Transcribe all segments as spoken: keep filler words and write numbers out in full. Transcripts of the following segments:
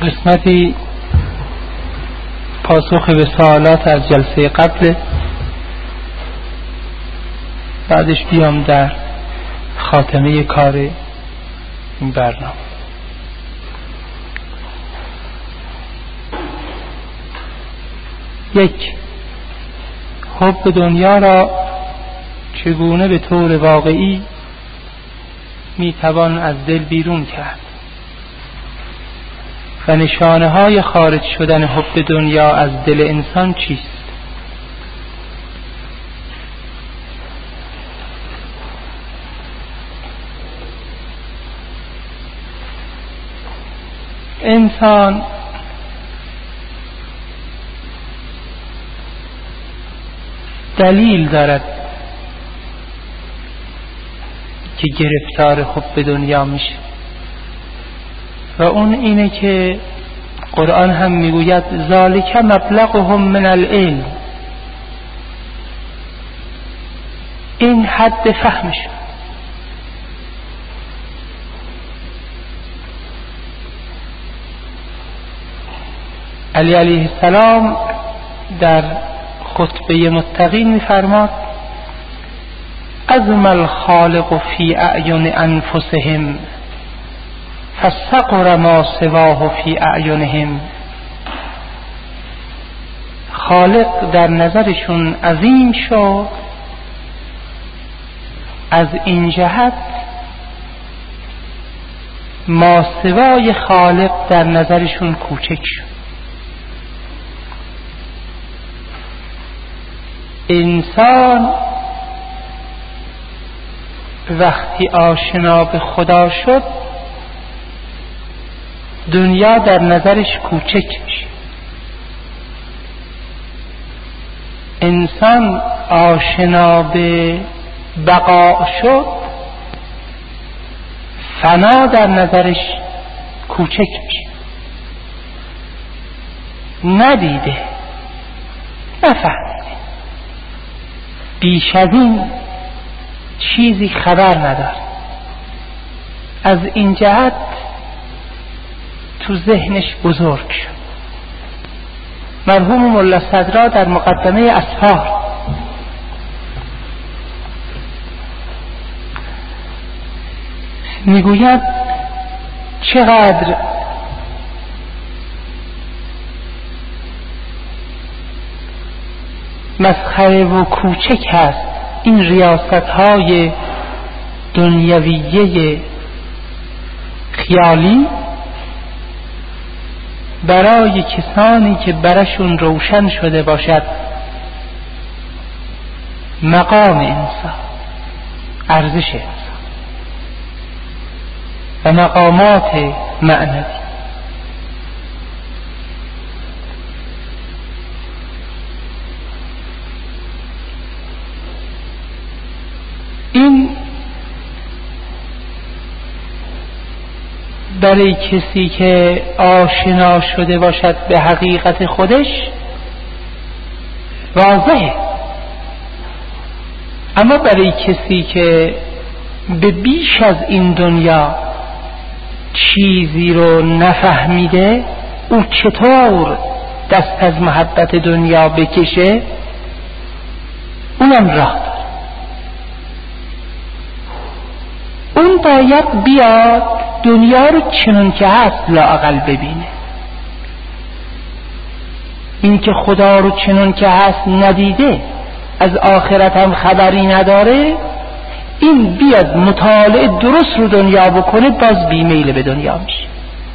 قسمتی پاسخ به سوالات از جلسه قبل، بعدش بیام در خاتمه کار این برنامه. یک، حب دنیا را چگونه به طور واقعی میتوان از دل بیرون کرد و نشانه های خارج شدن حب دنیا از دل انسان چیست؟ انسان دلیل دارد که گرفتار حب دنیا میشه و اون اینه که قرآن هم میگوید ذالک مبلغهم من العلم، این حد فهمش. علی علیه السلام در خطبه متقین میفرماد عظم الخالق فی اعین انفسهم فصغر ما سواه فی اعینهم. خالق در نظرشون عظیم شد، از این جهت ما سوای خالق در نظرشون کوچک شد. انسان وقتی آشنا به خدا شد دنیا در نظرش کوچک میشه. انسان آشنا به بقا شد فنا در نظرش کوچک میشه. ندیده، نفهمیده، بیش از این چیزی خبر نداره. از این جهت تو ذهنش بزرگ شد. مرحوم ملا صدرا در مقدمه اسفار میگوید چقدر مسخره و کوچک هست این ریاست های دنیویه خیالی برای کسانی که برشون روشن شده باشد مقام انسان، ارزش انسان و مقامات معنوی. این برای کسی که آشنا شده باشد به حقیقت خودش واضحه، اما برای کسی که به بیش از این دنیا چیزی رو نفهمیده او چطور دست از محبت دنیا بکشه اونم راه داره. اون باید بیاد دنیا رو چنون که هست لااقل ببینه. این که خدا رو چنون که هست ندیده، از آخرت هم خبری نداره، این بیاد مطالعه درست رو دنیا بکنه باز بیمیل به دنیا میشه.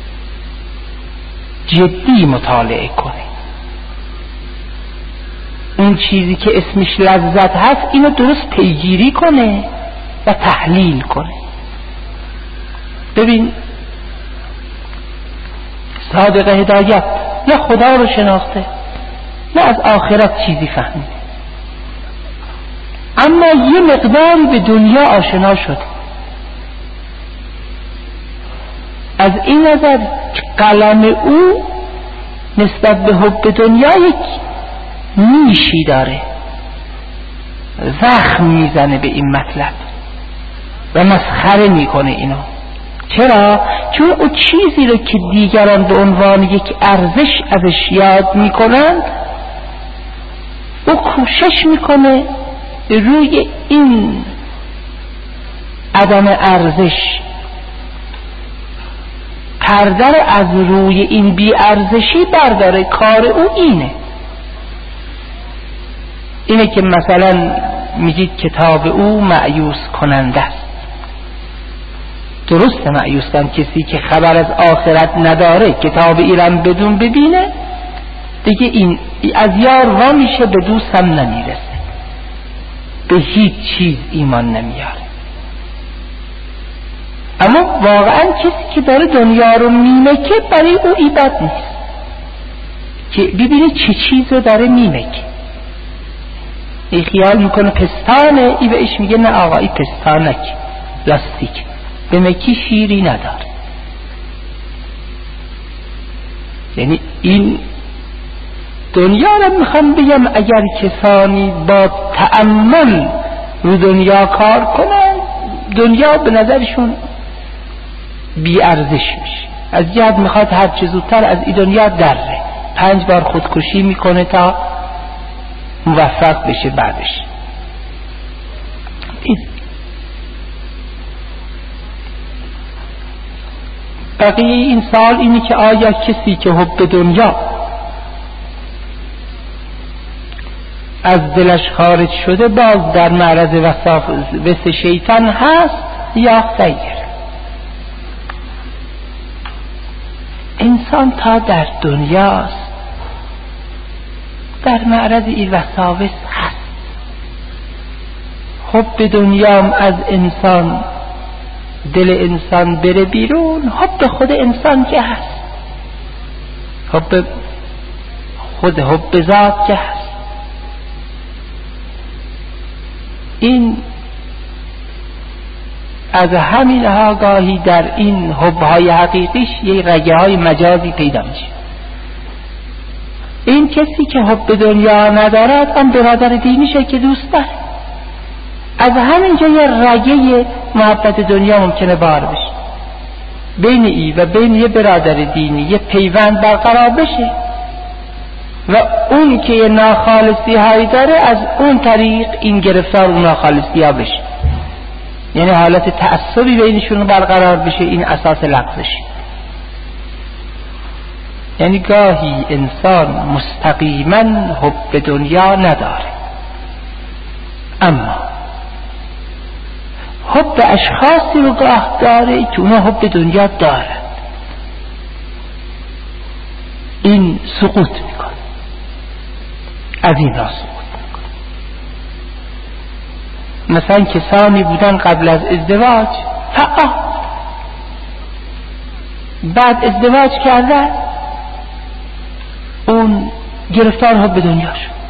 جدی مطالعه کنه، اون چیزی که اسمش لذت هست اینو درست پیگیری کنه و تحلیل کنه. ببین صادق هدایت نه خدا رو شناخته نه از آخرت چیزی فهمیده، اما یه مقداری به دنیا آشنا شد. از این نظر قلم او نسبت به حب دنیا یک نیشی داره، زخم میزنه به این مطلب و مسخره میکنه اینو. چرا؟ چون او چیزی رو که دیگران به عنوان یک ارزش ازش یاد میکنند او کوشش میکنه روی این عدم ارزش پرده رو از روی این بی ارزشی برداره. کار او اینه اینه که مثلا میگید کتاب او مأیوس کننده است. درسته مأیوس کننده، کسی که خبر از آخرت نداره کتاب ایران بدون ببینه دیگه این از یار وا میشه، به دوست هم نمیرسه، به هیچ چیز ایمان نمیاره. اما واقعا کسی که داره دنیا رو میمکه برای او ایباد نیست که ببینی چه چیز رو داره میمکه. ای خیال میکنه پستانه، ای بهش میگه نه آقا ای پستانک لاستیک، به مکی شیری نداره. یعنی این دنیا رو میخوام بگم اگر کسانی با تأمل رو دنیا کار کنن دنیا به نظرشون بی ارزش میشه. از جهت میخواد هر چه زودتر از این دنیا دره، پنج بار خودکشی میکنه تا موفق بشه بعدش. بقیه این سال اینی که آیا کسی که حب دنیا از دلش خارج شده باز در معرض وسواس شیطان هست یا خیر؟ انسان تا در دنیاست در معرض این وسواس هست. حب دنیام از انسان دل انسان بره بیرون، حب خود انسان که هست، حب خود حب ذات که هست. این از همین ها گاهی در این حب‌های حقیقیش یه رگه های مجازی پیدا میشه. این کسی که حب دنیا ندارد آن برادر دینیشه که دوست داره، از همینجا یه رگه محبت دنیا ممکنه بار بشه بین ای و بین یه برادر دینی، یه پیوند برقرار بشه و اون که یه ناخالصی هایی داره از اون طریق این گرفتار اون ناخالصی ها بشه، یعنی حالت تعصبی بینشون برقرار بشه. این اساس لغزش. یعنی گاهی انسان مستقیما حب دنیا نداره اما حب اشخاصی رو گاه داره که اونا حب دنیا دارند. این سقوط میکنه، از این را سقوط میکنه. مثلا کسانی بودن قبل از ازدواج فقط بعد ازدواج کرده اون گرفتار حب دنیا شد،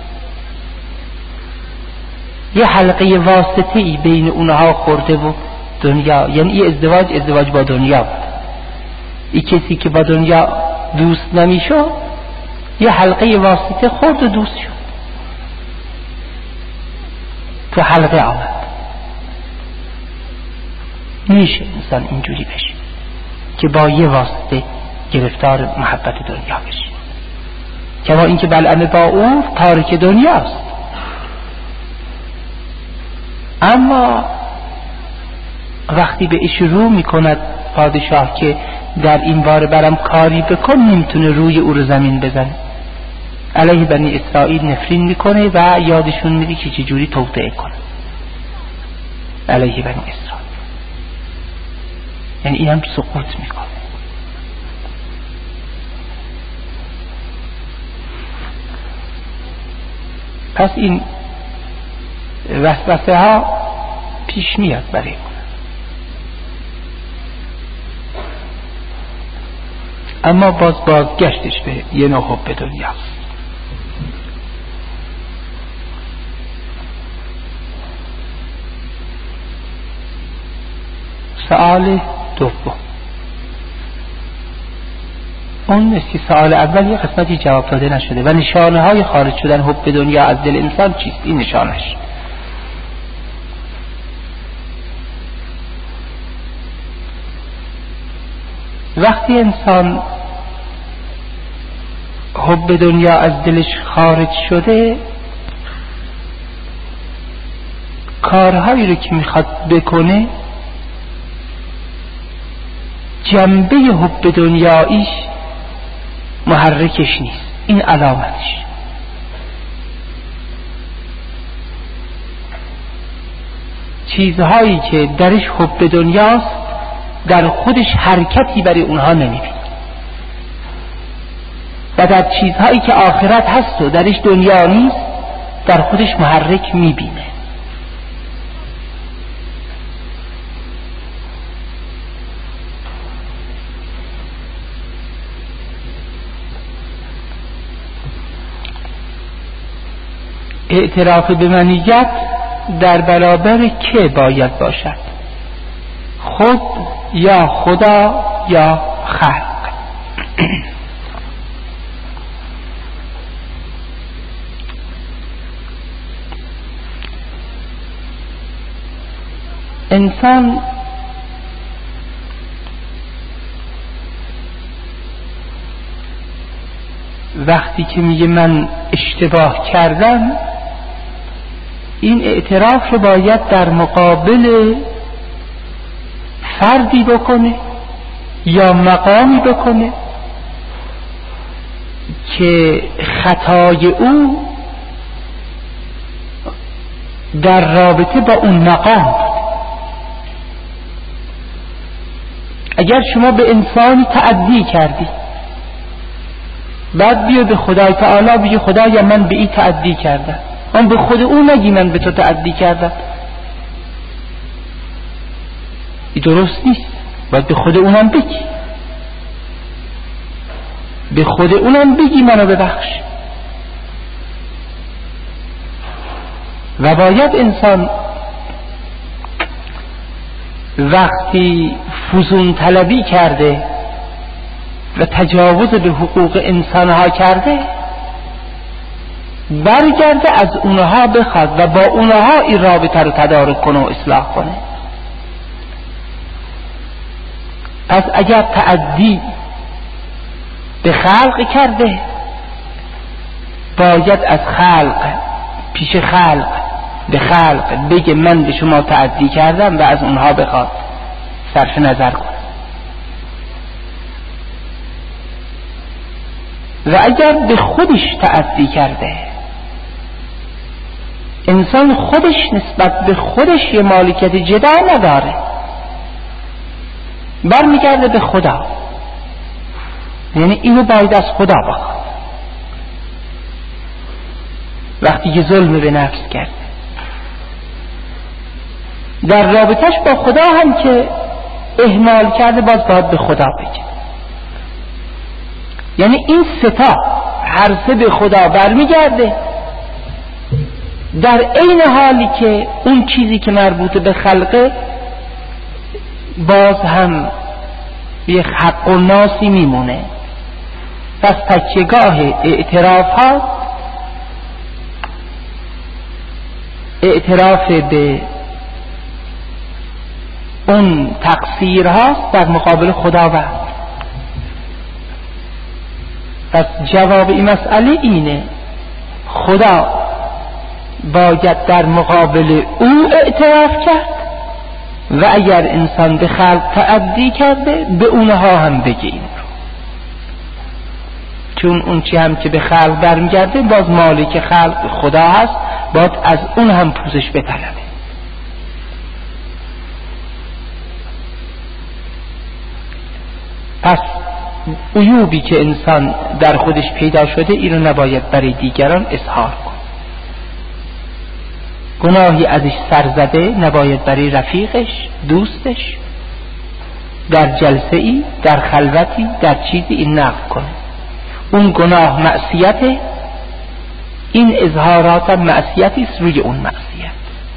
یه حلقه واسطه ای بین اونها خورده و دنیا. یعنی این ازدواج ازدواج با دنیا بود. این کسی که با دنیا دوست نمیشد یه حلقه واسطه خورد و دوست شد، تو حلقه آمد. میشه انسان اینجوری بشه که با یه واسطه گرفتار محبت دنیا بشه، کما اینکه بلعن با او تارک دنیاست. اما وقتی به ایش رو میکند پادشاه که در این باره برم کاری بکن، نمیتونه روی او رو زمین بزنه. علیه بنی اسرائیل نفرین میکنه و یادشون میده که چجوری توطئه کنه علیه بنی اسرائیل. یعنی این هم سقوط میکنه. پس این وسوسه ها پیش میاد برای اون. اما باز بازگشتش به یه نوع حب دنیاست. سوال دوم اون است که سوال اول یه قسمتی جواب داده نشده و نشانه های خارج شدن حب دنیا از دل انسان چیست؟ این نشانش وقتی انسان حب دنیا از دلش خارج شده، کارهایی رو که میخواد بکنه جنبه حب دنیاییش محرکش نیست. این علامتش. چیزهایی که درش حب دنیاست در خودش حرکتی برای اونها نمیبینه و در چیزهایی که آخرت هست و درش دنیا نیست در خودش محرک میبینه. اعتراف به منیت در برابر که باید باشد؟ خود یا خدا یا خلق؟ انسان وقتی که میگه من اشتباه کردم، این اعتراف رو باید در مقابل فردی بکنه یا مقامی بکنه که خطای او در رابطه با اون مقام. اگر شما به انسانی تعدی کردی، بعد بیا به خدای تعالی بگی خدایا من به این تعدی کردم، من به خود اون نگی من به تو تعدی کردم، این درست نیست. باید به خود اونم بگی، به خود اونم بگی منو ببخش. و باید انسان وقتی فزون طلبی کرده و تجاوز به حقوق انسانها کرده، برگرده از اونها بخواد و با اونها این رابطه رو تدارک کنه و اصلاح کنه. پس اگر تعدی به خلق کرده، باید از خلق پیش خلق به خلق بگه من به شما تعدی کردم و از اونها بخواد صرف نظر کنه. و اگر به خودش تعدی کرده، انسان خودش نسبت به خودش یه مالکیت جدا نداره، برمیگرده به خدا، یعنی اینو باید از خدا بخواد. وقتی که ظلم به نفس کرده، در رابطش با خدا هم که اهمال کرده، باز باید به خدا بگه. یعنی این ستا هر سه به خدا برمیگرده، در عین حالی که اون چیزی که مربوط به خلقه باز هم یک حق و ناسی میمونه. پس تکیهگاه اعتراف ها اعتراف به اون تقصیر هاست در مقابل خداوند. پس جواب این مسئله اینه، خدا باید در مقابل او اعتراف کرد و اگر انسان به خلق تعدی کرده به اونها هم بگیم، چون اون چی هم که به خلق برمیگرده باز مالک خلق خدا هست، باید از اون هم پوزش بطلبه. پس عیوبی که انسان در خودش پیدا شده این رو نباید برای دیگران اظهار کن. گناهی ازش سرزده نباید برای رفیقش، دوستش، در جلسه ای، در خلوتی، در چیزی این نقل کنه. اون گناه معصیته، این اظهارات معصیتی است روی اون معصیت.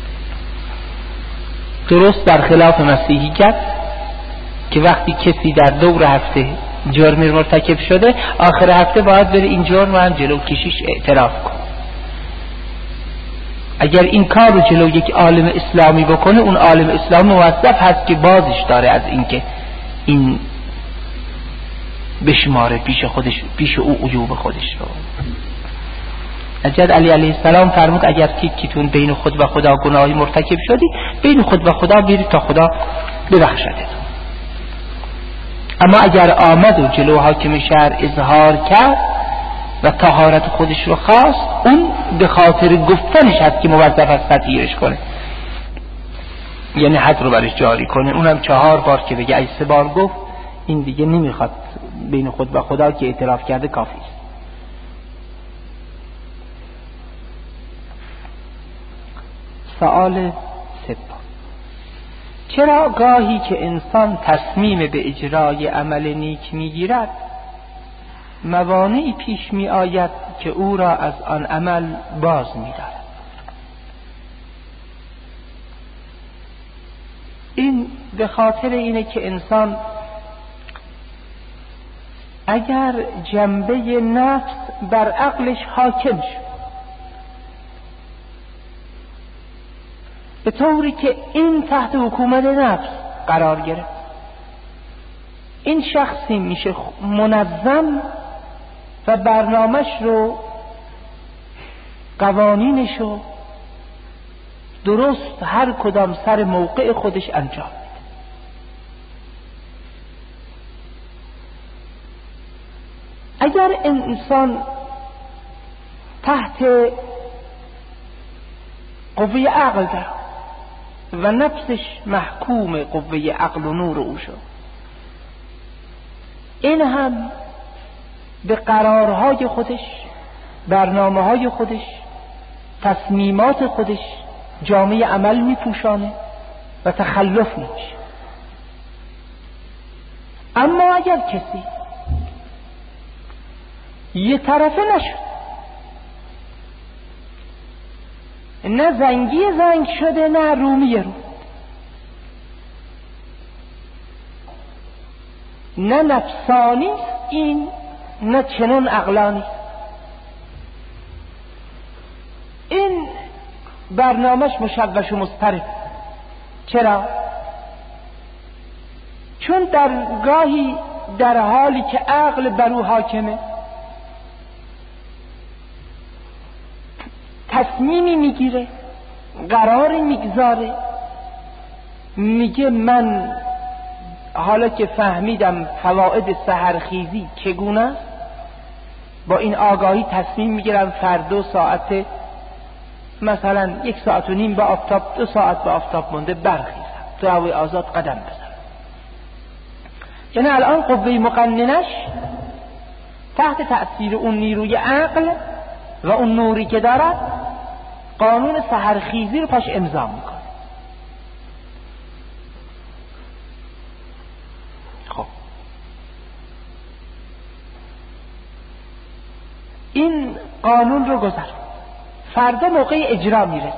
درست در خلاف مسیحیت که وقتی کسی در دور هفته جرم مرتکب شده، آخر هفته باید بره این جرم رو هم جلو کشیش اعتراف کن. اگر این کار رو جلو یک عالم اسلامی بکنه، اون عالم اسلامی موظف هست که بازش داره از اینکه این بشماره پیش خودش، پیش او عیوب خودش رو. حضرت علی علیه السلام فرمود اگر تیکیتون بین خود و خدا گناهی مرتکب شدی، بین خود و خدا برید تا خدا ببخشدتون. اما اگر آمد و جلو حاکم شهر اظهار کرد و طهارت خودش رو خواست، اون به خاطر گفتنش هست که موظف است تطهیرش کنه، یعنی حد رو برش جاری کنه. اونم چهار بار که بگه، ای سه بار گفت این دیگه نمیخواد، بین خود و خدا که اعتراف کرده کافی است. سوال سوم: چرا گاهی که انسان تصمیم به اجرای عمل نیک میگیرد موانعی پیش می آید که او را از آن عمل باز می دارد؟ این به خاطر اینه که انسان اگر جنبه نفس بر عقلش حاکم شد، به طوری که این تحت حکومت نفس قرار گرفت، این شخصی میشه منظم و برنامه‌اش رو، قوانینش رو درست هر کدام سر موقع خودش انجام میده. اگر انسان تحت قوه عقل در و نفسش محکوم قوه عقل و نور او شد، این هم به قرارهای خودش، برنامه‌های خودش، تصمیمات خودش جامعه عمل میپوشانه و تخلف میشه. اما اگر کسی یه طرفه نشد، نه زنگی زنگ شده نه رومی رو، نه نفسانی این نه چنون عقلانی، این برنامهش مشوش و مضطرب. چرا؟ چون در گاهی در حالی که عقل بر او حاکمه تصمیمی میگیره، قراری میگذاره، میگه من حالا که فهمیدم فواید سحرخیزی چگونه است، با این آگاهی تصمیم میگیرم فردا ساعت مثلا یک ساعت و نیم به آفتاب، دو ساعت به آفتاب مونده برخیزم، تو هوای آزاد قدم بزنم. یعنی الان قوه مقننش تحت تأثیر اون نیروی عقل و اون نوری که دارد قانون سحرخیزی رو پاش امضا میکنه. خب این قانون رو گذر، فردا موقع اجرا میره،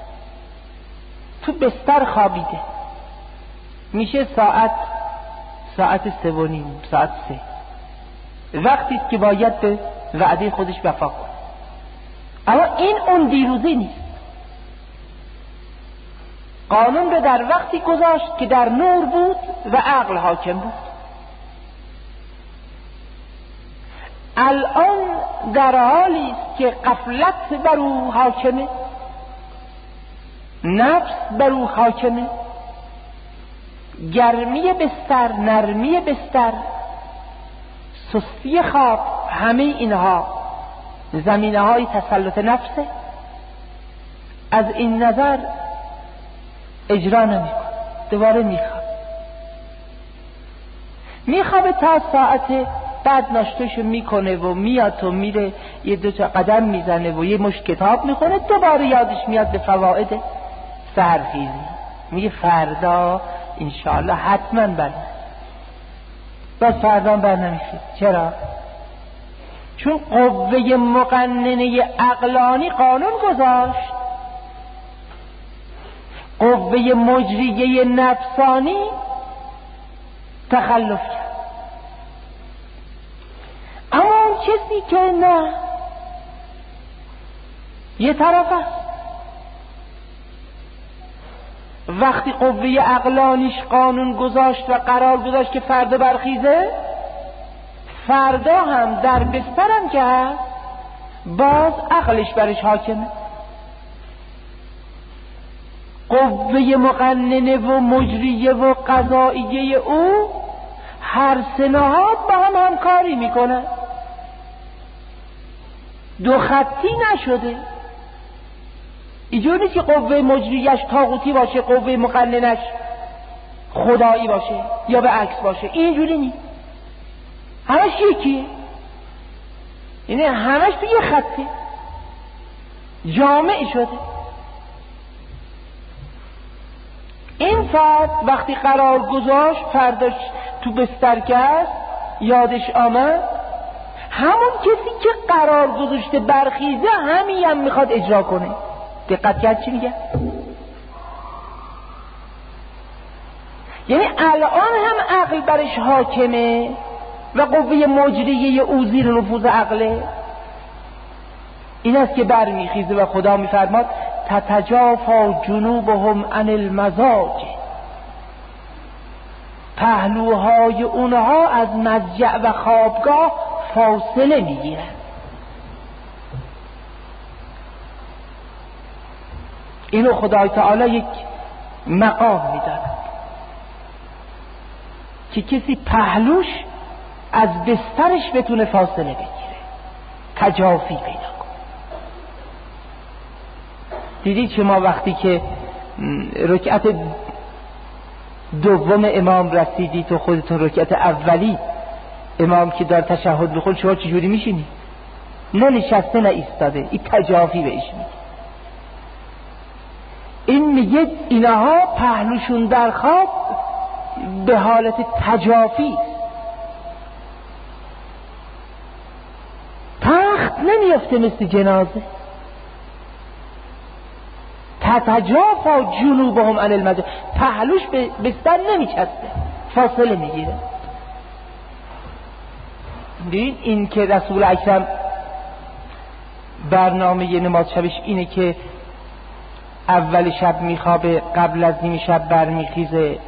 تو بستر خوابیده، میشه ساعت ساعت سه و نیم، ساعت سه، وقتی است که باید به وعده خودش وفا کنه. اما این اون دیروزی نیست، قانون رو در وقتی گذاشت که در نور بود و عقل حاکم بود. الان در حالی است که غفلت بر او حاکمه، نفس بر او حاکمه، گرمی بستر، نرمی بستر، سستی خواب، همه اینها زمینه های تسلط نفسه. از این نظر اجرا نمی کن، دوباره میخواب میخوابه تا ساعت بعد ناشتهشو میکنه و میاد و میره یه دو تا قدم میزنه و یه مشت کتاب میخونه، دوباره یادش میاد به فواید سحرخیزی، میگه فردا انشاءالله حتما برم، باز فردا بر نمیخید. چرا؟ چون قوه مقننه عقلانی قانون گذاشت، قوه مجریه نفسانی تخلف کرد. اما اون کسی که نه، یه طرف است، وقتی قوه عقلانیش قانون گذاشت و قرار گذاشت که فردا برخیزه، فردا هم در بسترم که هست باز عقلش برش حاکمه. قوه مقننه و مجریه و قضاییه او هر سه نهاد با هم همکاری میکنن، دو خطی نشده. اینجور نیست که قوه مجریش طاغوتی باشه، قوه مقننش خدایی باشه یا به عکس باشه. اینجوری نیست، همش یکیه، یعنی همش تو یه خطه جامع شده. این فرد وقتی قرار گذاشت فرداش تو بستر کرد یادش آمد همون کسی که قرار گذاشته برخیزه همین هم میخواد اجرا کنه. دقت کرد چی میگه؟ یعنی الان هم عقل برش حاکمه و قوه مجریه او زیر نفوذ عقله. این است که برمیخیزه و خدا میفرماد تتجافا جنوبهم عن المضاجع، پهلوهای اونها از مضجع و خوابگاه فاصله میگیرن. اینو خدای تعالی یک مقام میداد که کسی پهلوش از بسترش بتونه فاصله بگیره، تجافی پیدا کنه. دیدید که ما وقتی که رکعت دوم امام رسیدی تو خودتون رکعت اولی امام که داره تشهد بخون شما چجوری میشینی؟ نه نشسته نه ایستاده، این تجافی بهش میگه. این میگه اینها پهلوشون در خواب به حالت تجافی، تخت نمیفته مثل جنازه. تتجافا جنوبهم عن المضاجع، پهلوش به بستر نمیچسته، فاصله میگیره. ببین این که رسول اکرم برنامه نماز شبش اینه که اول شب میخوابه، قبل از نیم شب برمیخیزه،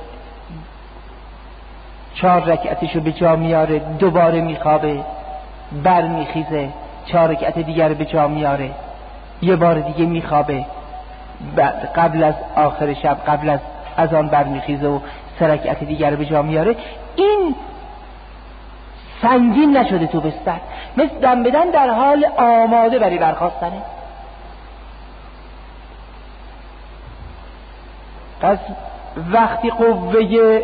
چهار رکعتشو به جا میاره، دوباره میخوابه، برمیخیزه، چهار رکعت دیگر به جا میاره، یه بار دیگه میخوابه، قبل از آخر شب قبل از اذان برمیخیزه و سه رکعت دیگر به جا میاره. این سنگین نشده تو بستر، مثل دم بدن در حال آماده برای برخاستنه. پس وقتی قوه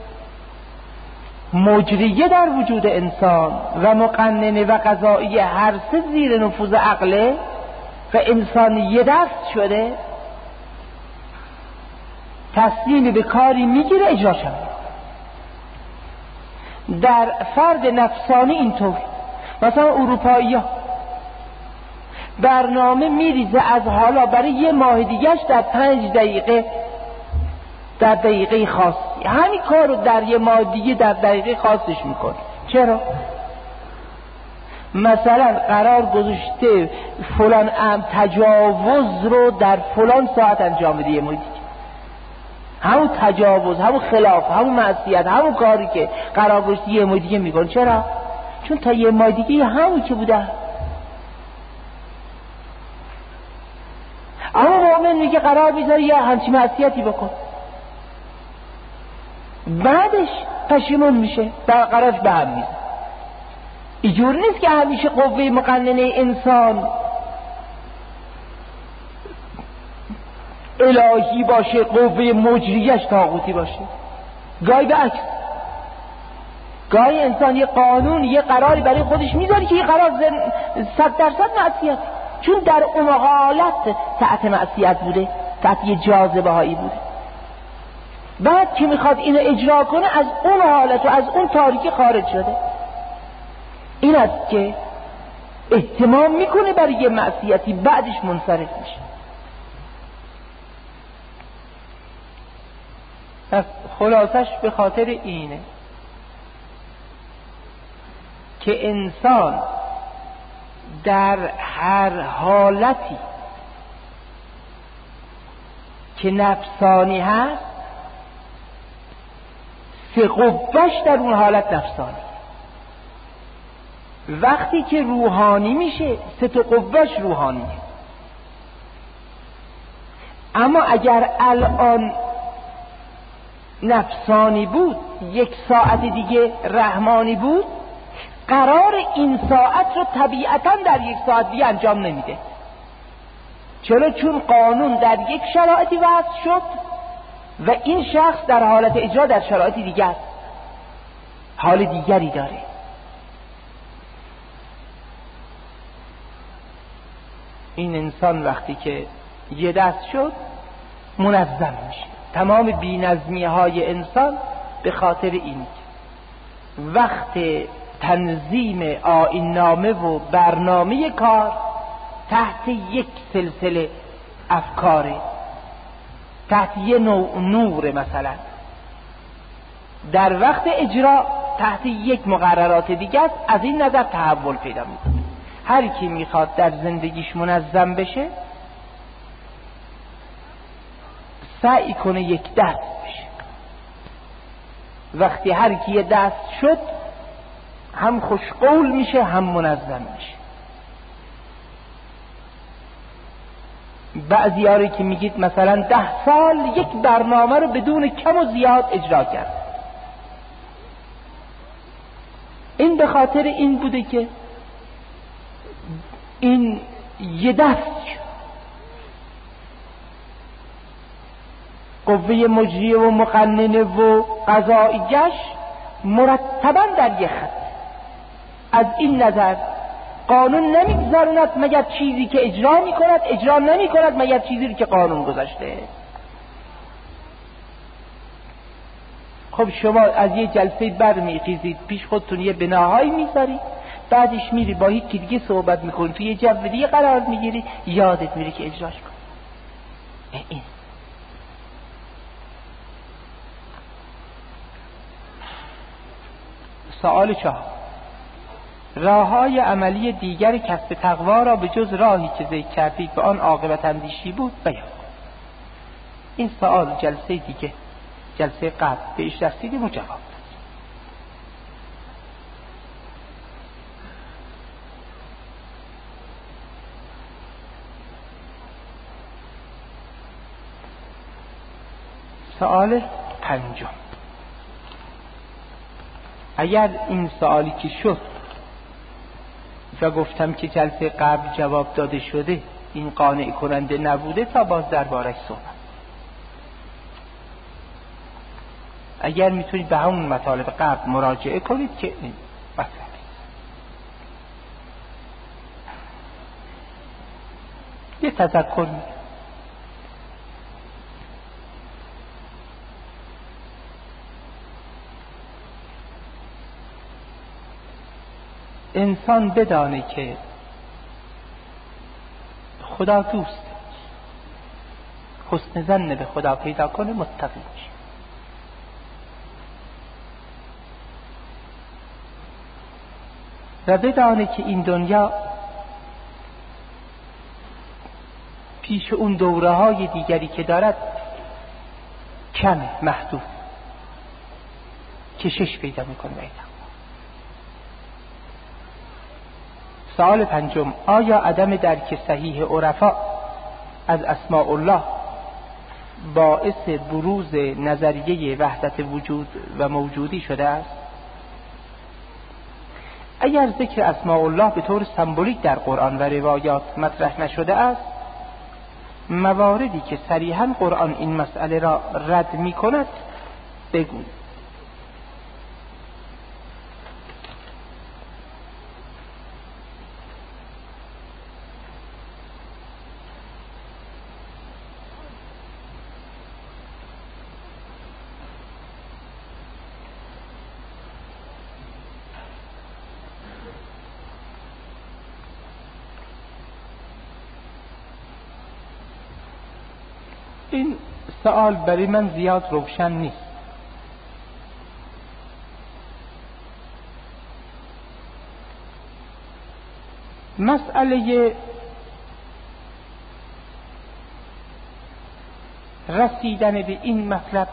مجریه در وجود انسان و مقننه و قضایی هر سه زیر نفوذ عقله و انسان یه دست شده، تصمیم به کاری میگیره اجراش هم. در فرد نفسانی اینطور، مثلا اروپایی ها برنامه میریزه از حالا برای یه ماه دیگهش در پنج دقیقه در دقیقه خاصی همین کار رو در یه ماه دیگه در دقیقه خاصش میکنه. چرا؟ مثلا قرار گذاشته فلان ام تجاوز رو در فلان ساعت انجام بده، یه ماه دیگه همون تجاوز، همون خلاف، همون معصیت، همون کاری که قرار گذاشته یه ماه دیگه میکنه. چرا؟ چون تا یه ماه دیگه همون که بوده. اما مؤمن میگه قرار میذاره یه همچین معصیتی بکن، بعدش پشیمون میشه، قرارش به هم میزه. اینجور نیست که همیشه قوه مقننه انسان الهی باشه، قوه مجریش طاغوتی باشه. گاهی به عکس، گاهی انسان یه قانون یه قراری برای خودش میذاره که یه قرار صد درصد معصیت، چون در اون حالت تحت معصیت بوده، تحت یه جاذبه هایی بوده. بعد که میخواد اینو اجرا کنه از اون حالت و از اون تاریکی خارج شده. این است که اهتمام میکنه برای یه معصیتی، بعدش منصرف میشه. پس خلاصش به خاطر اینه که انسان در هر حالتی که نفسانی هست، سه قوهش در اون حالت نفسانی. وقتی که روحانی میشه ست و قوهش روحانیه. اما اگر الان نفسانی بود، یک ساعت دیگه رحمانی بود، قرار این ساعت رو طبیعتاً در یک ساعت دیگه انجام نمیده. چرا؟ چون قانون در یک شرایطی وضع شد و این شخص در حالت اجرا در شرایطی دیگر حال دیگری داره. این انسان وقتی که یه دست شد منظم میشه. تمام بی‌نظمی های انسان به خاطر این وقت تنظیم آیین‌نامه و برنامه کار تحت یک سلسله افکاره، تحت یه نوع نور، مثلا در وقت اجرا تحت یک مقررات دیگه است. از این نظر تحول پیدا میکنه. هر کی میخواد در زندگیش منظم بشه سعی کنه یک دست بشه. وقتی هر کی یه دست شد هم خوشقول میشه هم منظم میشه. بعضی هایی که میگید مثلا ده سال یک برنامه رو بدون کم و زیاد اجرا کرد، این به خاطر این بوده که این یه دست قوه مجریه و مقننه و قضاییش مرتبا در یک خط. از این نظر قانون نمیگذارند مگر چیزی که اجرا میکند، اجرا نمیکند مگر چیزی که قانون گذاشته. خب شما از یه جلسه بر میخیزید، پیش خودتون یه بناهایی میذارید، بعدش میری با یکی دیگه صحبت میکنی، توی یه جو دیگه قرار میگیری، یادت میره که اجراش کنی. این سوال چهار: راه‌های عملی دیگر کسب تقوا را به جز راهی که ذکر کردید به آن عاقبت اندیشی بود بیان. این سوال جلسه دیگه، جلسه قبل بهش رسیدیم و جواب داد. سوال پنجم: اگر این سوالی که شد و گفتم که جلسه قبل جواب داده شده این قانع کننده نبوده تا باز دربارش صحبت. اگر میتونید به همون مطالب قبل مراجعه کنید که این مطلب یه تذکر میده. انسان بدانه که خدا دوست، حسن ظن به خدا پیدا کنه، متقی میشه. و بدانه که این دنیا پیش اون دوره های دیگری که دارد کمه، محدود، کشش پیدا میکنه. سوال پنجم: آیا عدم درک صحیح عرفا از اسماء الله باعث بروز نظریه وحدت وجود و موجودی شده است؟ اگر ذکر اسماء الله به طور سمبولیک در قرآن و روایات مطرح نشده است، مواردی که صریحاً قرآن این مسئله را رد می کند بگو. این سوال برای من زیاد روشن نیست. مسئله رسیدن به این مطلب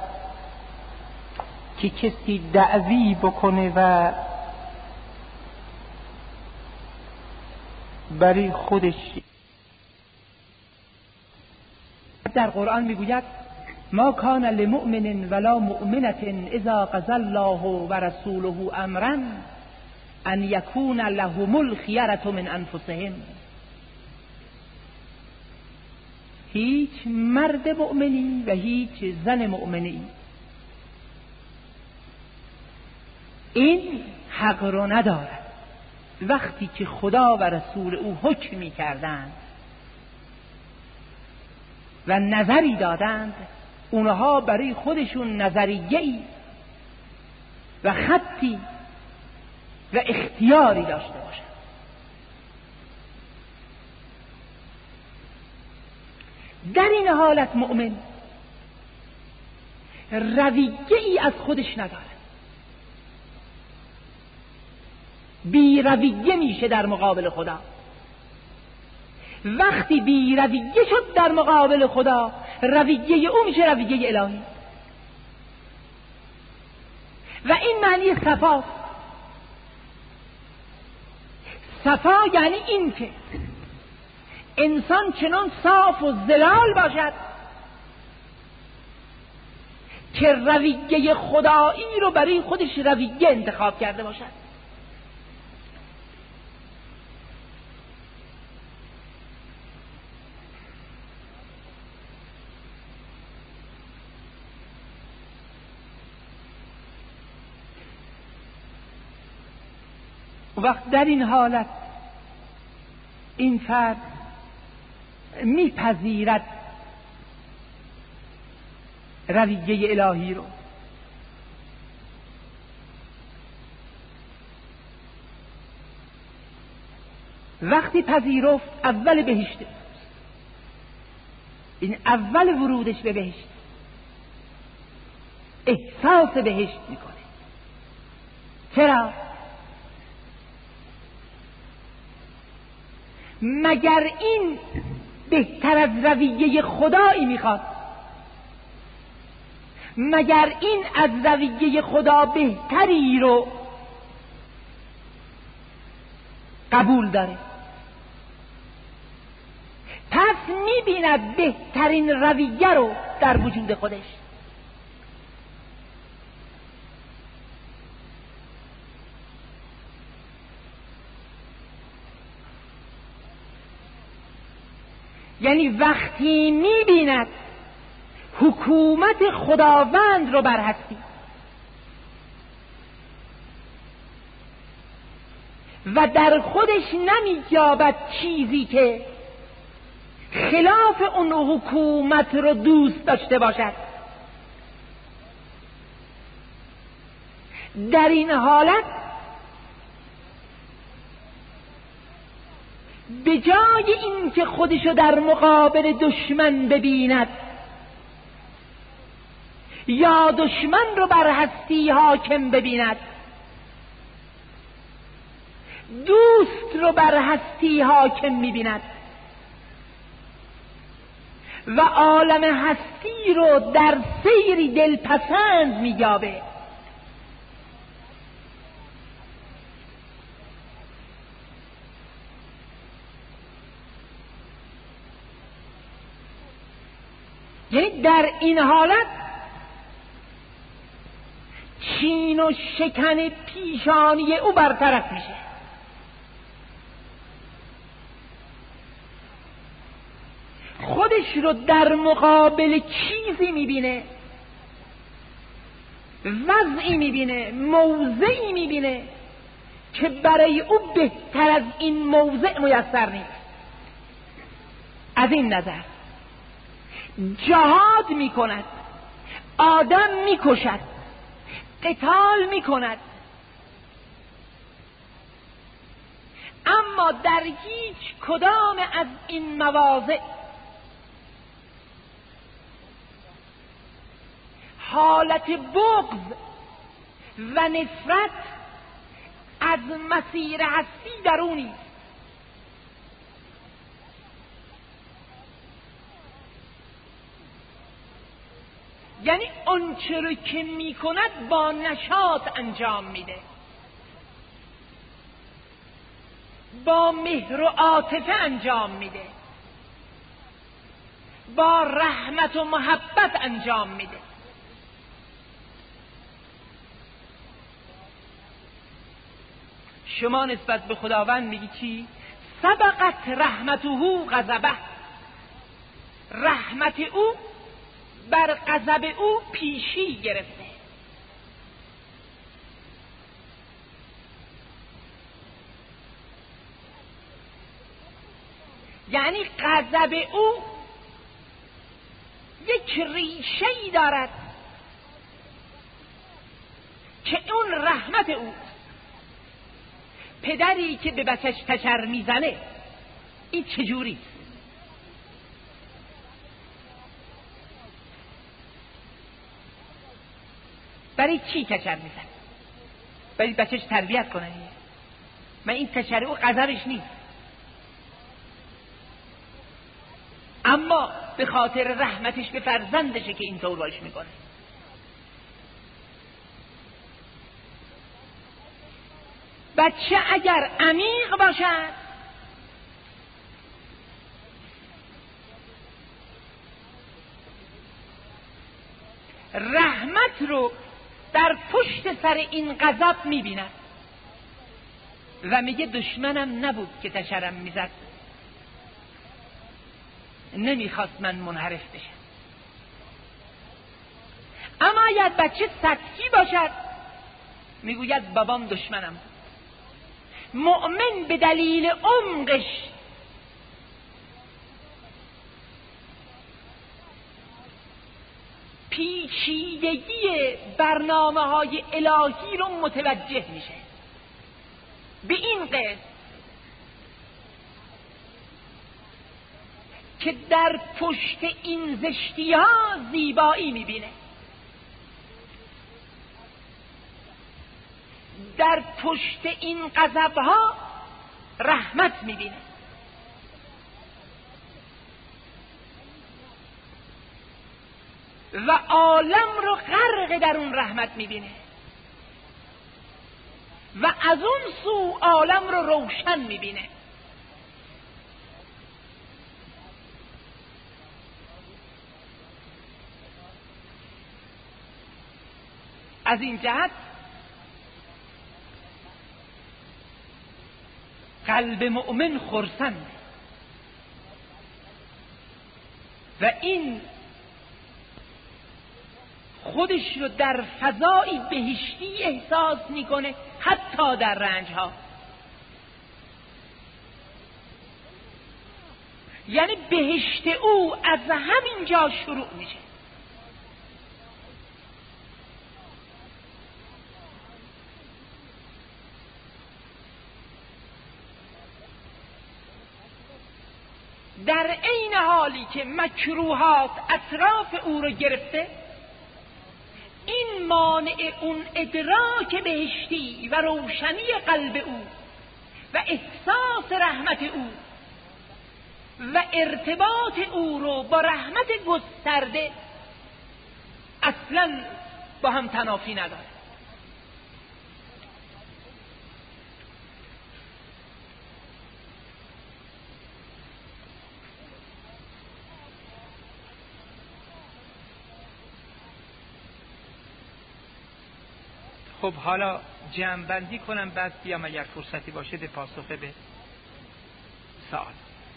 که کسی دعوی بکنه و برای خودش. در قرآن میگوید ما کان لمؤمن ولا مؤمنة اذا قضى الله ورسوله امرا ان یکون لهم الخیرة من انفسهم. هیچ مرد مؤمنی و هیچ زن مؤمنی این حق رو ندارد وقتی که خدا و رسول او حکمی کردند و نظری دادند اونها برای خودشون نظریه‌ای و خطی و اختیاری داشته باشند. در این حالت مؤمن رویه‌ای از خودش ندارد، بی رویه میشه در مقابل خدا. وقتی بی رویه شد در مقابل خدا، رویه او میشه رویه الهی و این معنی صفا. صفا یعنی این که انسان چنان صاف و زلال باشد که رویه خدایی رو برای خودش رویه انتخاب کرده باشد. وقت در این حالت این فرد میپذیرد رویه الهی رو، وقتی پذیرفت اول بهشته، این اول ورودش به بهشت، احساس بهشت میکنه. چرا؟ مگر این بهتر از رویه خدایی میخواد؟ مگر این از رویه خدا بهتری رو قبول داره؟ پس میبیند بهترین رویه رو در وجود خودش. یعنی وقتی میبیند حکومت خداوند رو بر هستی و در خودش نمی‌یابد چیزی که خلاف اون حکومت رو دوست داشته باشد، در این حالت به جای این که خودشو در مقابل دشمن ببیند یا دشمن رو بر هستی حاکم ببیند، دوست رو بر هستی حاکم میبیند و عالم هستی رو در سیری دلپسند مییابه. یعنی در این حالت چین و شکن پیشانی او برطرف میشه. خودش رو در مقابل چیزی میبینه، وضعی میبینه، موضعی میبینه که برای او بهتر از این موضع میسر نیست. از این نظر جهاد میکند، آدم میکشد، قتال میکند، اما در هیچ کدام از این مواضع حالت بغض و نفرت از مسیر هستی در او نیست. یعنی آنچه رو که میکند با نشاط انجام میده، با مهر و عاطفه انجام میده، با رحمت و محبت انجام میده. شما نسبت به خداوند میگی چی؟ سبقت رحمته غضبه، رحمت او بر غضب او پیشی گرفته. یعنی غضب او یک ریشه‌ای دارد که اون رحمت او. پدری که به بچه‌ش تچر میزنه این چجوری؟ برای چی تچر میزنه؟ برای بچه‌ش تربیت کنه. من این تچر او غضبش نیست، اما به خاطر رحمتش به فرزندشه که اینطور باش میکنه. بچه اگر عمیق باشد رحمت رو در پشت سر این غضب میبیند و میگه دشمنم نبود که تشرم میزد، نمیخواست من منحرف بشم. اما اگر بچه سطحی باشد میگوید بابام دشمنم بود. مؤمن به دلیل عمقش پیچیدگی برنامه های الهی رو متوجه میشه. به این قصد که در پشت این زشتی ها زیبایی میبینه، در پشت این غضب ها رحمت میبینه. و عالم رو غرق در اون رحمت میبینه و از اون سو عالم رو روشن میبینه. از این جهت قلب مؤمن خرسند و این خودش رو در فضای بهشتی احساس میکنه، حتی در رنجها. یعنی بهشت او از همین جا شروع میشه. در عین حالی که مکروهات اطراف او رو گرفته، این مانع اون ادراک بهشتی و روشنی قلب او و احساس رحمت او و ارتباط او رو با رحمت گسترده اصلا با هم تنافی نداره. خب حالا جمع بندی کنم، بعد بیام اگر فرصتی باشه به پاسخ به سوال.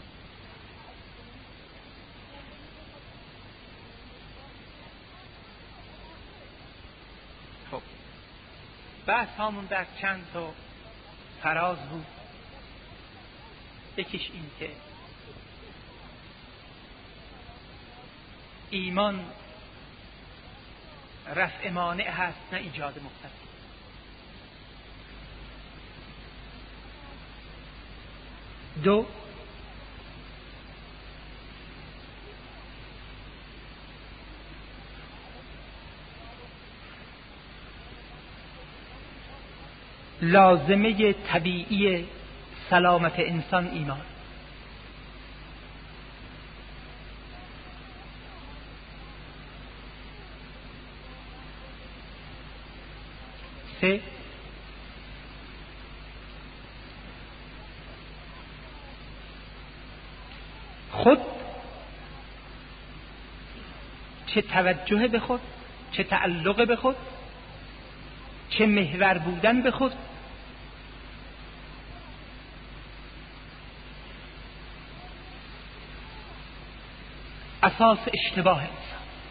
خب بحث هامون در چند تا فراز بود. یکیش این که ایمان رفع مانع هست نه ایجاد مقتضی. دو، لازمه طبیعی سلامت انسان ایمان. سه، خود، چه توجه به خود، چه تعلق به خود، چه محور بودن به خود. اساس اشتباه انسان.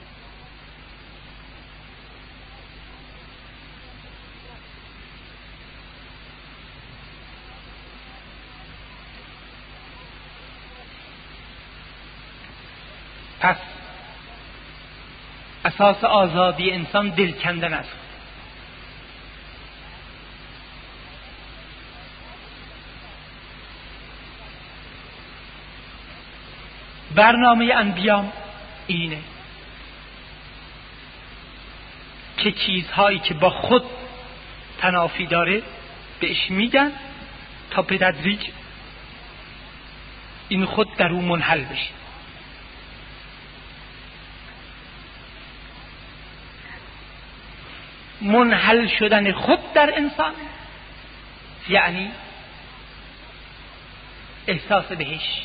پس اساس آزادی انسان دل کندن است. برنامه انبیا اینه که چیزهایی که با خود تنافی داره بهش میگن تا به تدریج این خود در اون منحل بشه. منحل شدن خود در انسان یعنی احساس بهش،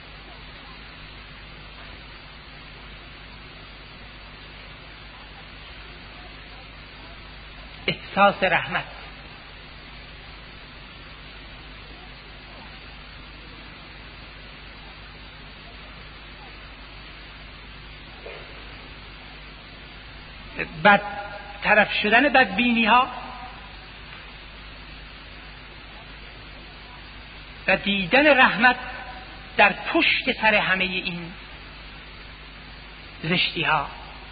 احساس رحمت، بد طرف شدن بدبینی ها و دیدن رحمت در پشت سر همه این زشتی ها.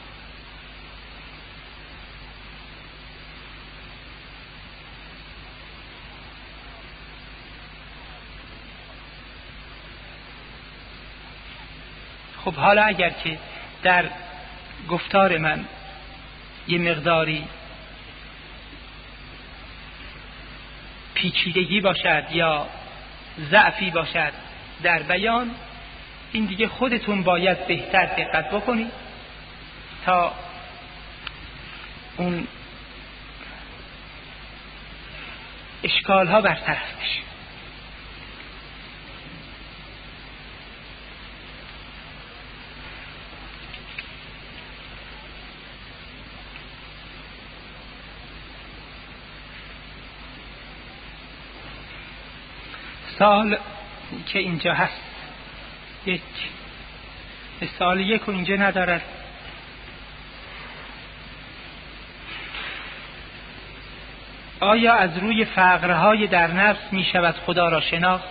خب حالا اگر که در گفتار من یه مقداری پیچیدگی باشد یا ضعفی باشد در بیان، این دیگه خودتون باید بهتر دقت بکنید تا اون اشکال ها برطرف بشه. سال که اینجا هست، یک سال یک و اینجا ندارد. آیا از روی فقرهای در نفس می شود خدا را شناخت؟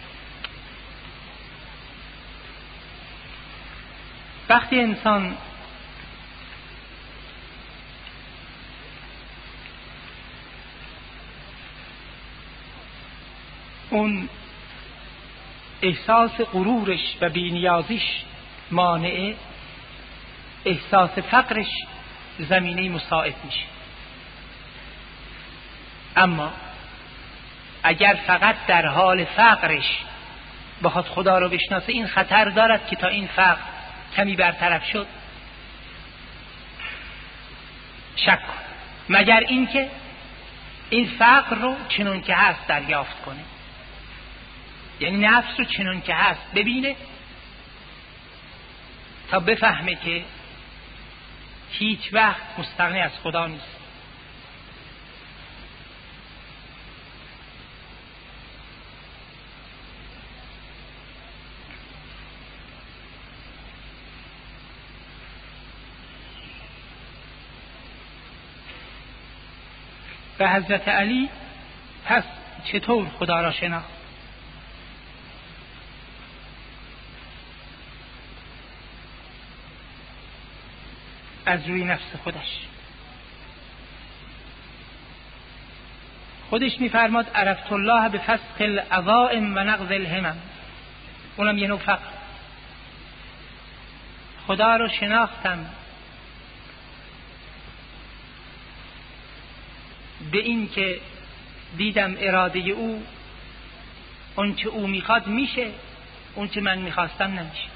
وقتی انسان اون احساس غرورش و بی‌نیازیش مانع، احساس فقرش زمینه مساعد میشه. اما اگر فقط در حال فقرش بخواد خدا رو بشناسه، این خطر دارد که تا این فقر کمی برطرف شد شک کن، مگر اینکه این فقر رو چنون که هست دریافت کنه، یعنی نفس رو چنون که هست ببینه تا بفهمه که هیچ وقت مستغنی از خدا نیست. و حضرت علی پس چطور خدا را شناخت؟ از روی نفس خودش. خودش میفرماد عرفت الله به فسخ العظائم و نقض الهمم. اونم یه نوع فقر. خدا رو شناختم به این که دیدم اراده او اون چه او میخواد میشه، اون چه من میخواستم نمیشه.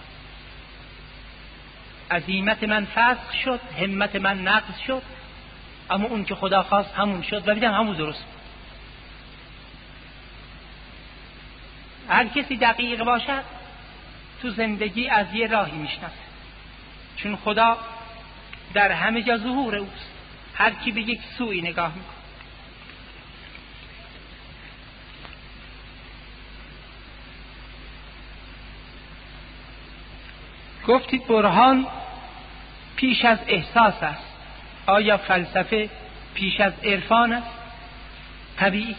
عزیمت من فسخ شد، همت من نقض شد، اما اون که خدا خواست همون شد و دیدم همون درست. هر کسی دقیق باشد تو زندگی از یه راهی میشناسه، چون خدا در همه جا ظهور اوست، هر کی به یک سوی نگاه میکنه. گفتید برهان پیش از احساس است. آیا فلسفه پیش از عرفان است؟ طبیعی.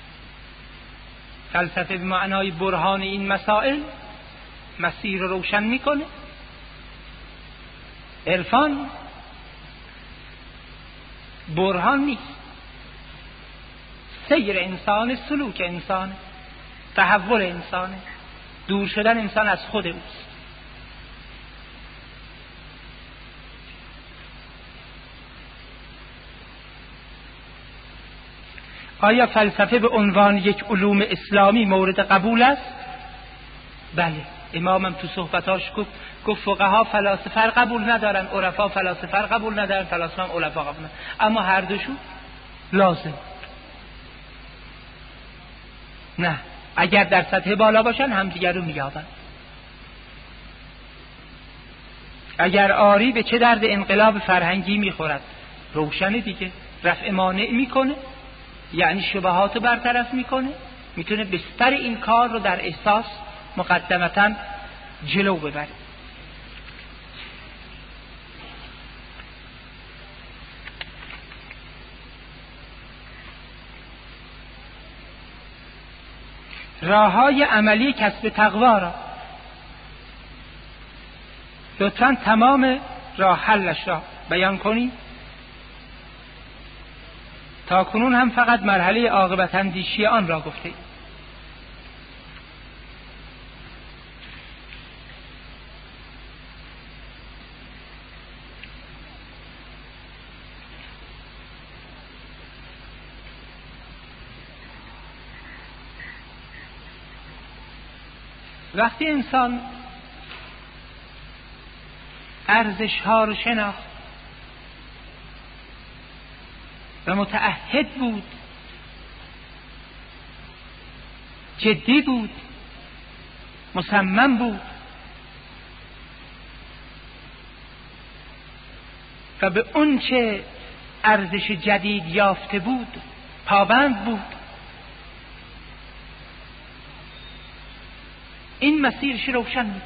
فلسفه به معنای برهان این مسائل مسیر رو روشن میکنه. عرفان برهان نیست، سیر انسان، سلوک انسان، تحول انسان، دور شدن انسان از خود اوست. آیا فلسفه به عنوان یک علوم اسلامی مورد قبول است؟ بله. امامم تو صحبتاش گفت گفت فقها فلاسفه قبول ندارن، عرفا فلاسفه قبول ندارن، فلاسفه هم عرفا قبول ندارن، اما هر دوشون لازم. نه، اگر در سطح بالا باشن همدیگر رو میابن. اگر آری به چه درد انقلاب فرهنگی میخورد؟ روشنه دیگه، رفع مانع میکنه، یعنی شبهات رو برطرف میکنه، میتونه بستر این کار رو در احساس مقدمتاً جلو ببره. راه‌های عملی کسب تقوا را لطفاً تمام راه حلش را بیان کنید. تا کنون هم فقط مرحله عاقبت اندیشی آن را گفته اید. وقتی انسان ارزش ها رو شناخت و متعهد بود، جدی بود، مصمم بود و به اون چه ارزش جدید یافته بود پابند بود، این مسیرش روشن میکنه.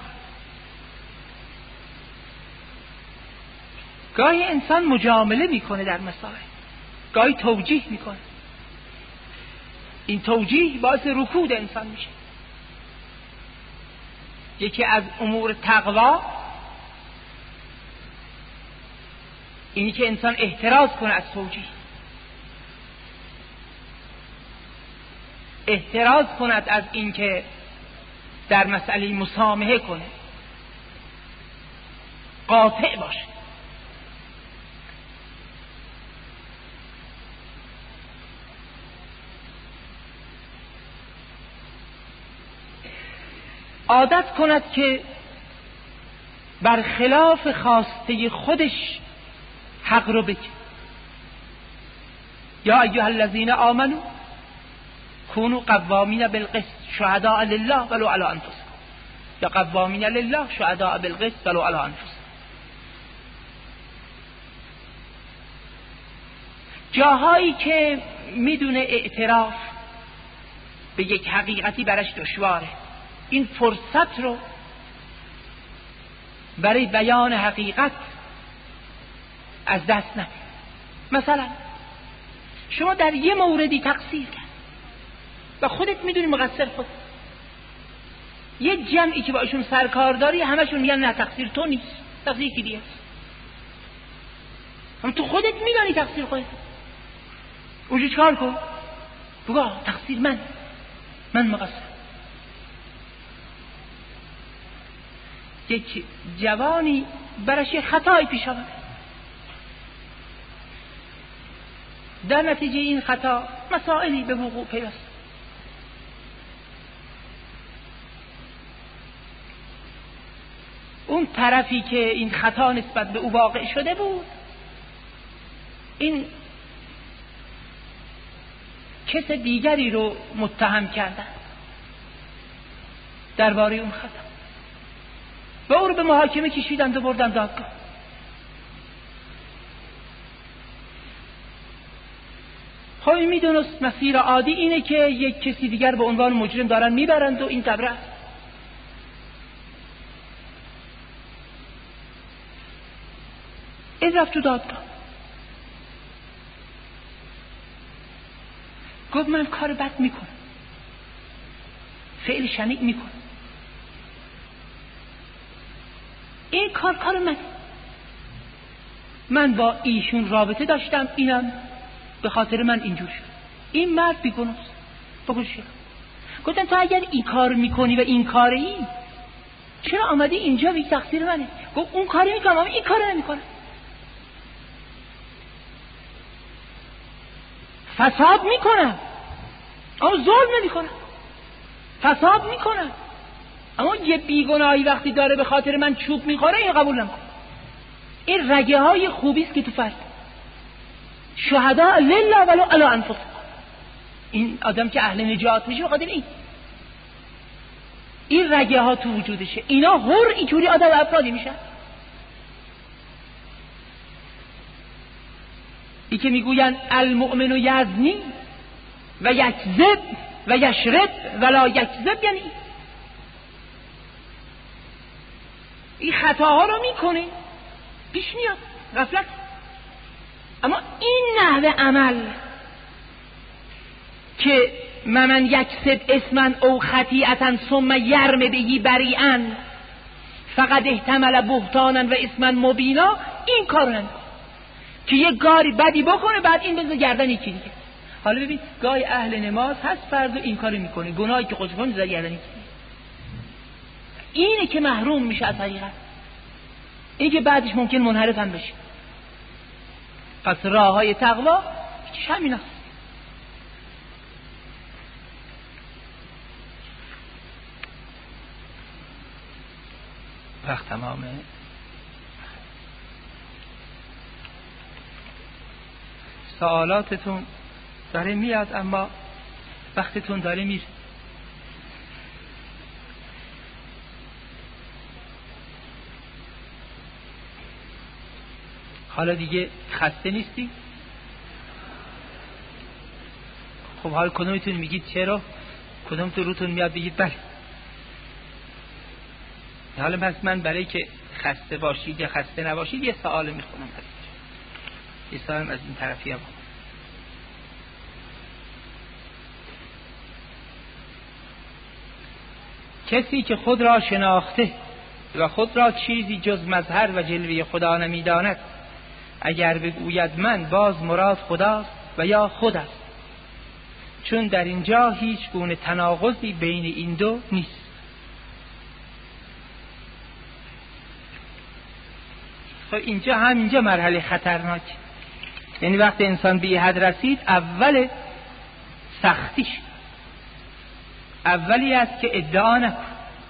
گاهی انسان مجامله میکنه در مسائل، گاهی توجیه میکنه. این توجیه باعث رکود انسان میشه. یکی از امور تقوا اینی که انسان احتراز کنه از توجیه، احتراز کند از اینکه در مسئله مسامحه کنه، قاطع باشه. عادت کند که برخلاف خواسته خودش حق رو بگه. یا ایها الذین آمنوا کونوا قوامین بالقسط شهداء لله ولو علی انفسکم، یا قوامین لله شهداء بالقسط ولو علی انفسکم. جاهایی که میدونه اعتراف به یک حقیقتی برش دشواره، این فرصت رو برای بیان حقیقت از دست نده. مثلا شما در یه موردی تقصیر کرد و خودت میدونی مقصر خود، یه جمعی که با ایشون سرکار داری همشون میگن نه تقصیر تو نیست، تقصیر کی دیگه است. هم تو خودت میدونی تقصیر خودت، اونجا چکار کن؟ بگو تقصیر من من مقصر. یک جوانی برش خطایی پیش آمده، در نتیجه این خطا مسائلی به وقوع پیوست. اون طرفی که این خطا نسبت به او واقع شده بود، این کس دیگری رو متهم کردن درباره اون خطا. و او رو به محاکمه کشیدند و بردند دادگاه. خب این میدونست مسیر عادی اینه که یک کسی دیگر به عنوان مجرم دارن میبرند و این تبره است. این رفت تو دادگاه، گفت من کار بد میکنم، فعل شنیع میکنم، این کار کار من من با ایشون رابطه داشتم، اینم به خاطر من اینجور شد. این مرد بیگناست، بگوش شد. گفتن تو اگر این کار میکنی و این کاری چرا آمدی اینجا؟ بی تقصیر منه. گفت اون کاری میکنم اما این کار نمیکنم. فساد میکنم اما ظلم نمیکنم، فساد میکنم اما یه بیگناهی وقتی داره به خاطر من چوب میخوره این قبول نمیکنم. این رگه های خوبی است که تو فرد شهدا لله ولو علی انفسکم. این آدم که اهل نجات میشه بخاطر این این رگه ها تو وجودشه. اینا هر اینجوری آدم افرادی میشن. این که میگوین المؤمن یزنی و یکذب و یشرب ولا یکذب، یعنی این خطاها رو میکنه، پیش میاد غفلت، اما این نحوه عمل که من یکسب اسمن او خطیئتا ثم یرم بهی بریئا فقد احتمل بهتانا و اسمن مبینا، این کارو نمیکنه که یه گاری بدی بکنه بعد این بزنه گردن یکی دیگه. حالا ببین گاهی اهل نماز هست فرد و این کارو میکنه، گناهی که خودش کنه زیر گردن یکی دیگه. اینه که محروم میشه از حقیقت، این که بعدش ممکن منحرف هم بشه. پس راه های تقوا هیچ همین است. وقت تمامه. سوالاتتون داره میاد اما وقتتون داره میره. حالا دیگه خسته نیستی؟ خب حالا کدومتون میگید چرا؟ کدومتون روتون میاد بگید بله؟ حالا پس من برای که خسته باشید یا خسته نباشید یه سوال میخونم. یه سوال از این طرفی هم. کسی که خود را شناخته و خود را چیزی جز مظهر و جلوه خدا نمیداند، اگر بگوید من باز مراد خداست و یا خود است، چون در اینجا هیچ گونه تناقضی بین این دو نیست. خب اینجا همینجا مرحله خطرناک، یعنی وقتی انسان به حد رسید اول سختیش اولی است که ادعا نکن،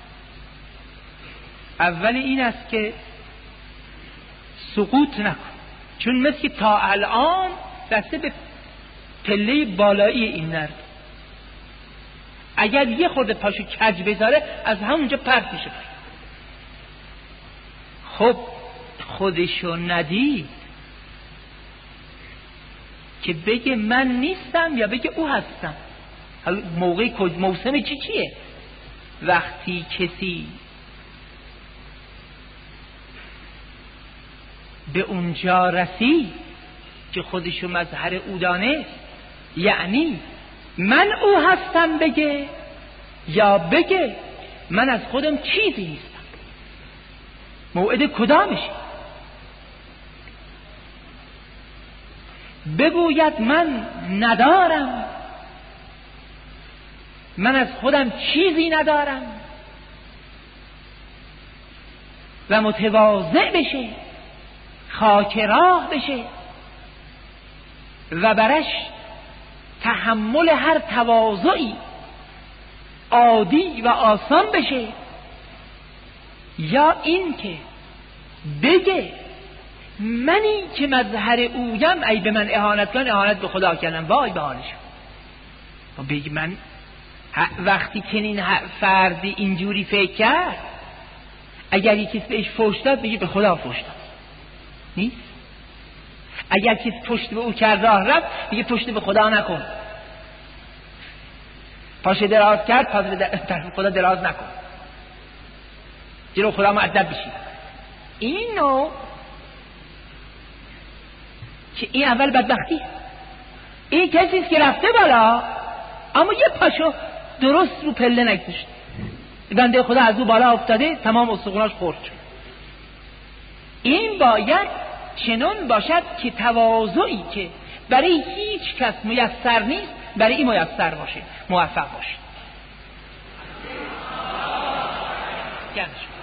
اولی این است که سقوط نکن، چون مثل تا الان دسته به پله بالایی این نرد، اگر یه خورده پاشو کج بذاره از همونجا پرت میشه. خب خودشو ندید که بگه من نیستم یا بگه او هستم. حالا موقع موسم چی چیه؟ وقتی کسی به اونجا رسید که خودشو مظهر او دانست، یعنی من او هستم بگه یا بگه من از خودم چیزی نیستم. موعد کدامشه؟ بگوید من ندارم، من از خودم چیزی ندارم و متواضع بشه، خاک راه بشه و برش تحمل هر تواضعی عادی و آسان بشه، یا این که بگه منی که مظهر اویم ای به من اهانت کن، اهانت به خدا کردم، وای به حالش. و بگه من وقتی که این فردی اینجوری فکر کرد، اگر یکی بهش فحش داد بگی به خدا فحش داد، نیست. اگر کسی پشت به او کرد راه رفت دیگه پشت به خدا نکن. پاش دراز کرد پاش به خدا دراز نکن، جلو خدا مؤدب بشی. این نوع که این اول بدبختی، این کسی است که رفته بالا اما یه پاشو درست رو پله نگذاشت، بنده خدا از او بالا افتاده تمام استخوناش خورد شد. این باید چنان باشد که تواضعی که برای هیچ کس میسر نیست برای این میسر باشه، موفق باشه.